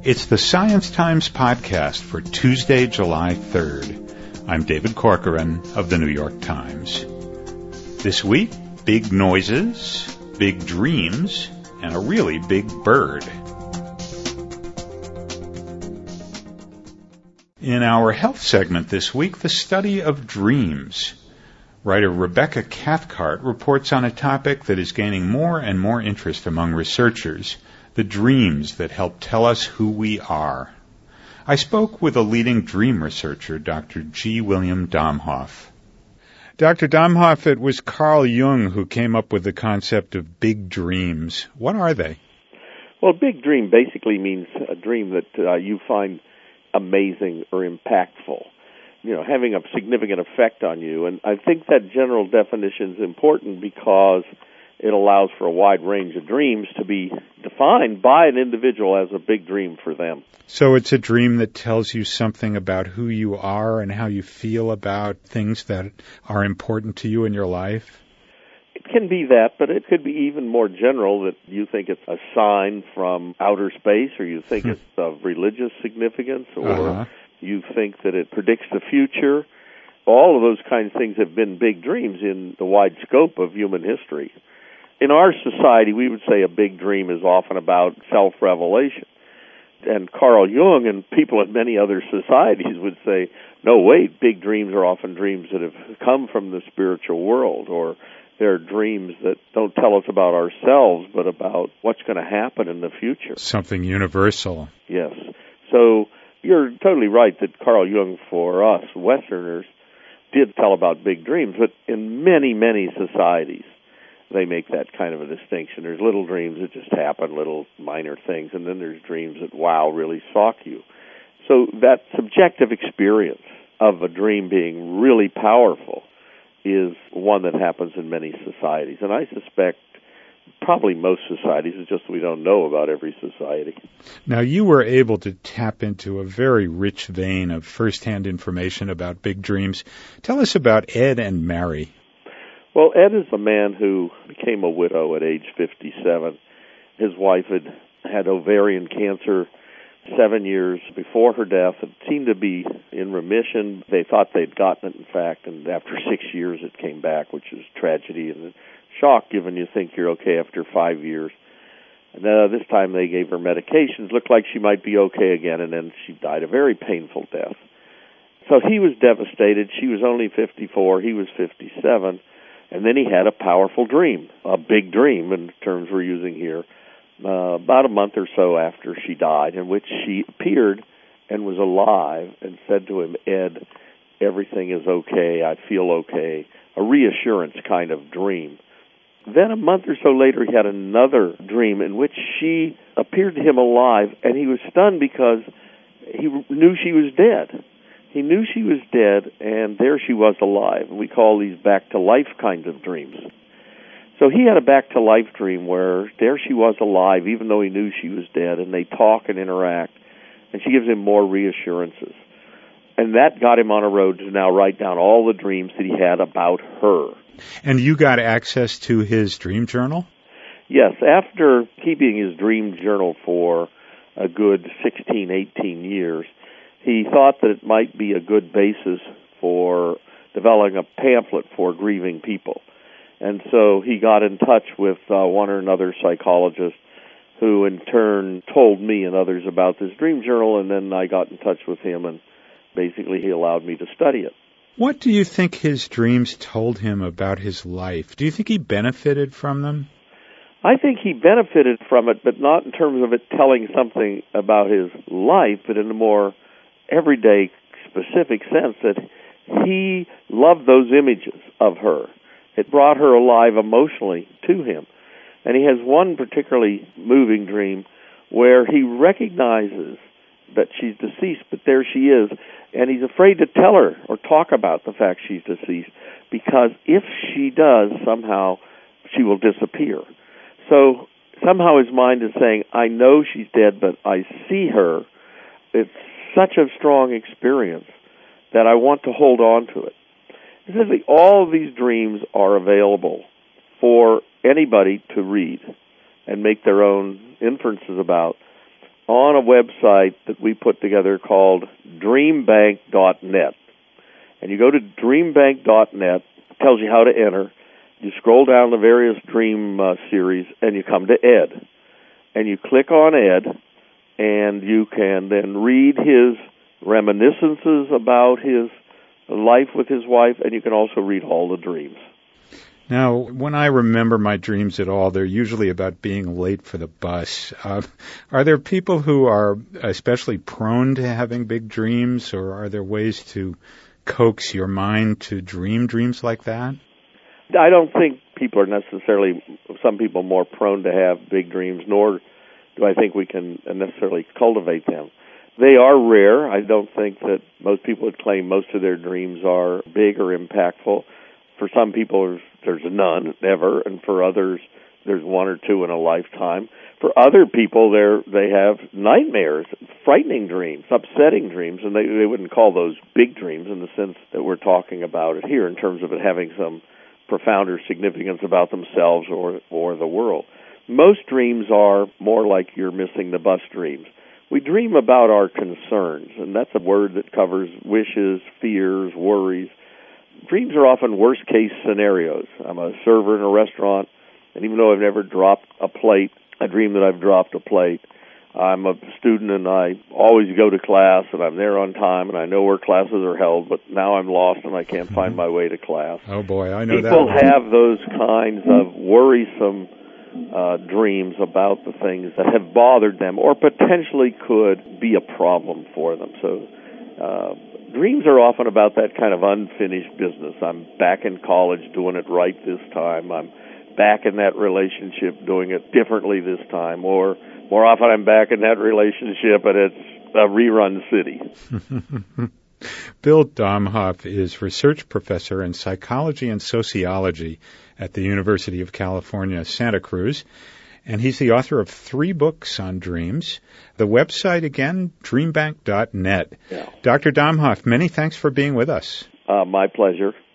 It's the Science Times podcast for Tuesday, July 3rd. I'm David Corcoran of the New York Times. This week, big noises, big dreams, and a really big bird. In our health segment this week, the study of dreams. Writer Rebecca Cathcart reports on a topic that is gaining more and more interest among researchers, the dreams that help tell us who we are. I spoke with a leading dream researcher, Dr. G. William Domhoff. Dr. Domhoff, it was Carl Jung who came up with the concept of big dreams. What are they? Well, big dream basically means a dream that you find amazing or impactful, having a significant effect on you. And I think that general definition is important because it allows for a wide range of dreams to be defined by an individual as a big dream for them. So it's a dream that tells you something about who you are and how you feel about things that are important to you in your life? It can be that, but it could be even more general, that you think it's a sign from outer space, or you think it's of religious significance, or you think that it predicts the future. All of those kinds of things have been big dreams in the wide scope of human history. In our society, we would say a big dream is often about self-revelation. And Carl Jung and people in many other societies would say, no, wait, big dreams are often dreams that have come from the spiritual world, or they're dreams that don't tell us about ourselves, but about what's going to happen in the future. Something universal. Yes. So you're totally right that Carl Jung, for us Westerners, did tell about big dreams, but in many, many societies, they make that kind of a distinction. There's little dreams that just happen, little minor things, and then there's dreams that, wow, really shock you. So that subjective experience of a dream being really powerful is one that happens in many societies. And I suspect probably most societies, it's just we don't know about every society. Now, you were able to tap into a very rich vein of first-hand information about big dreams. Tell us about Ed and Mary. Well, Ed is a man who became a widow at age 57. His wife had ovarian cancer 7 years before her death. It seemed to be in remission. They thought they'd gotten it, in fact, and after 6 years it came back, which is tragedy and shock, given you think you're okay after 5 years. And this time they gave her medications. Looked like she might be okay again, and then she died a very painful death. So he was devastated. She was only 54. He was 57. And then he had a powerful dream, a big dream in terms we're using here, about a month or so after she died, in which she appeared and was alive and said to him, Ed, everything is okay, I feel okay, a reassurance kind of dream. Then a month or so later, he had another dream in which she appeared to him alive, and he was stunned because he knew she was dead. He knew she was dead, and there she was alive. We call these back-to-life kinds of dreams. So he had a back-to-life dream where there she was alive, even though he knew she was dead, and they talk and interact, and she gives him more reassurances. And that got him on a road to now write down all the dreams that he had about her. And you got access to his dream journal? Yes. After keeping his dream journal for a good 16, 18 years, he thought that it might be a good basis for developing a pamphlet for grieving people. And so he got in touch with one or another psychologist who in turn told me and others about this dream journal, and then I got in touch with him, and basically he allowed me to study it. What do you think his dreams told him about his life? Do you think he benefited from them? I think he benefited from it, but not in terms of it telling something about his life, but in a more everyday, specific sense that he loved those images of her. It brought her alive emotionally to him. And he has one particularly moving dream where he recognizes that she's deceased, but there she is, and he's afraid to tell her or talk about the fact she's deceased, because if she does, somehow she will disappear. So somehow his mind is saying, I know she's dead, but I see her. It's such a strong experience that I want to hold on to it. Essentially, all of these dreams are available for anybody to read and make their own inferences about. on a website that we put together called dreambank.net. And you go to dreambank.net, it tells you how to enter. You scroll down the various dream series, and you come to Ed. And you click on Ed, and you can then read his reminiscences about his life with his wife, and you can also read all the dreams. Now, when I remember my dreams at all, they're usually about being late for the bus. Are there people who are especially prone to having big dreams, or are there ways to coax your mind to dream dreams like that? I don't think people are necessarily, some people more prone to have big dreams, nor do I think we can necessarily cultivate them. They are rare. I don't think that most people would claim most of their dreams are big or impactful. For some people, there's none, never, and for others, there's one or two in a lifetime. For other people, they have nightmares, frightening dreams, upsetting dreams, and they wouldn't call those big dreams in the sense that we're talking about it here in terms of it having some profounder significance about themselves or the world. Most dreams are more like you're missing the bus dreams. We dream about our concerns, and that's a word that covers wishes, fears, worries. Dreams are often worst-case scenarios. I'm a server in a restaurant, and even though I've never dropped a plate, I dream that I've dropped a plate. I'm a student, and I always go to class, and I'm there on time, and I know where classes are held, but now I'm lost, and I can't find my way to class. Oh, boy, I know People that. People have those kinds of worrisome dreams about the things that have bothered them or potentially could be a problem for them. So dreams are often about that kind of unfinished business. I'm back in college doing it right this time. I'm back in that relationship doing it differently this time. Or more often I'm back in that relationship and it's a rerun city. Bill Domhoff is research professor in psychology and sociology at the University of California, Santa Cruz, and he's the author of 3 books on dreams. The website, again, dreambank.net. Yeah. Dr. Domhoff, many thanks for being with us. My pleasure.